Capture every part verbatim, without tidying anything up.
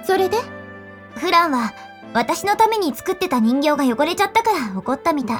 それで？ フランは私のために作ってた人形が汚れちゃったから怒ったみたい。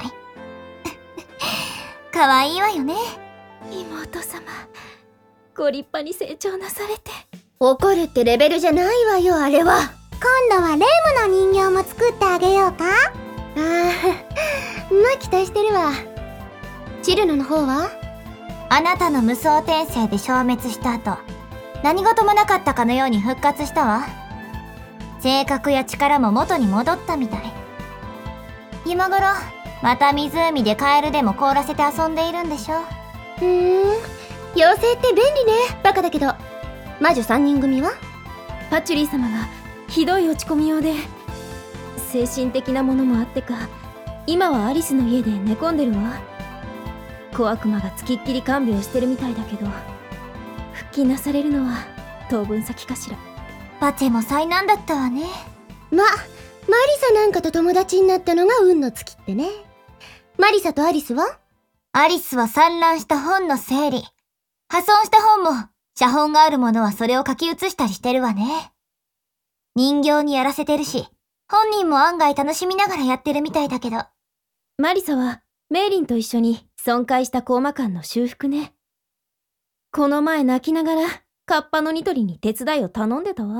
可愛いわよね。 妹様、ご立派に成長なされて。 怒るってレベルじゃないわよ、あれは。 今度はレイムの人形も作ってあげようか。ああ、まあ期待してるわ。チルノの方は？ あなたの無双転生で消滅した後、何事もなかったかのように復活したわ。性格や力も元に戻ったみたい。今頃また湖でカエルでも凍らせて遊んでいるんでしょ。 ふーん、妖精って便利ね。バカだけど。魔女さんにん組は？ パチュリー様がひどい落ち込みようで、精神的なものもあってか、今はアリスの家で寝込んでるわ。小悪魔がつきっきり看病してるみたいだけど、復帰なされるのは当分先かしら。 パチェも災難だったわね。 ま、マリサなんかと友達になったのが運の尽きってね。マリサとアリスは？ アリスは散乱した本の整理。破損した本も、写本があるものはそれを書き写したりしてるわね。人形にやらせてるし、本人も案外楽しみながらやってるみたいだけど。 マリサはメイリンと一緒に損壊したコーマ館の修復ね。この前泣きながらカッパのニトリに手伝いを頼んでたわ。 うん、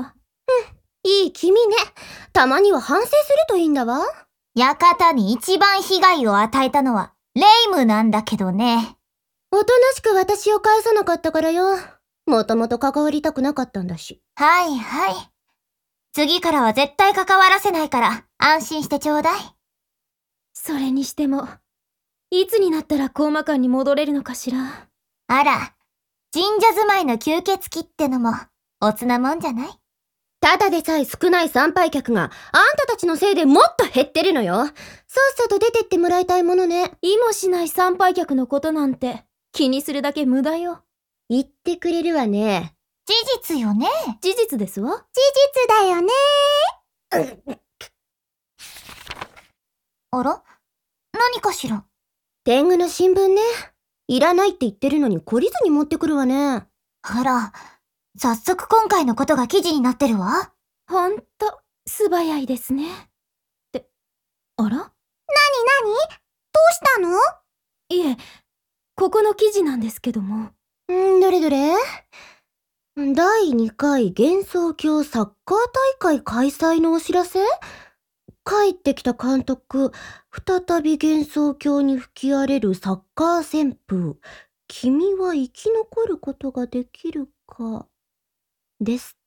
いい君ね。たまには反省するといいんだわ。 館に一番被害を与えたのはレイムなんだけどね。 おとなしく私を返さなかったからよ。もともと関わりたくなかったんだし。 はいはい。次からは絶対関わらせないから安心してちょうだい。 それにしても、いつになったらコーマ館に戻れるのかしら。 あら、神社住まいの吸血鬼ってのもおつなもんじゃない？ ただでさえ少ない参拝客があんたたちのせいでもっと減ってるのよ。さっさと出てってもらいたいものね。 意もしない参拝客のことなんて気にするだけ無駄よ。 言ってくれるわね。 事実よね。 事実ですわ。 事実だよね。 あら？何かしら？ 天狗の新聞ね。いらないって言ってるのに懲りずに持ってくるわね。 あら、早速今回のことが記事になってるわ。 ほんと、素早いですね。って、あら？なになに？ どうしたの？ いえ、ここの記事なんですけども。 んー、どれどれ？だいにかい幻想郷サッカー大会開催のお知らせ？帰ってきた監督、再び幻想郷に吹き荒れるサッカー旋風。君は生き残ることができるか。です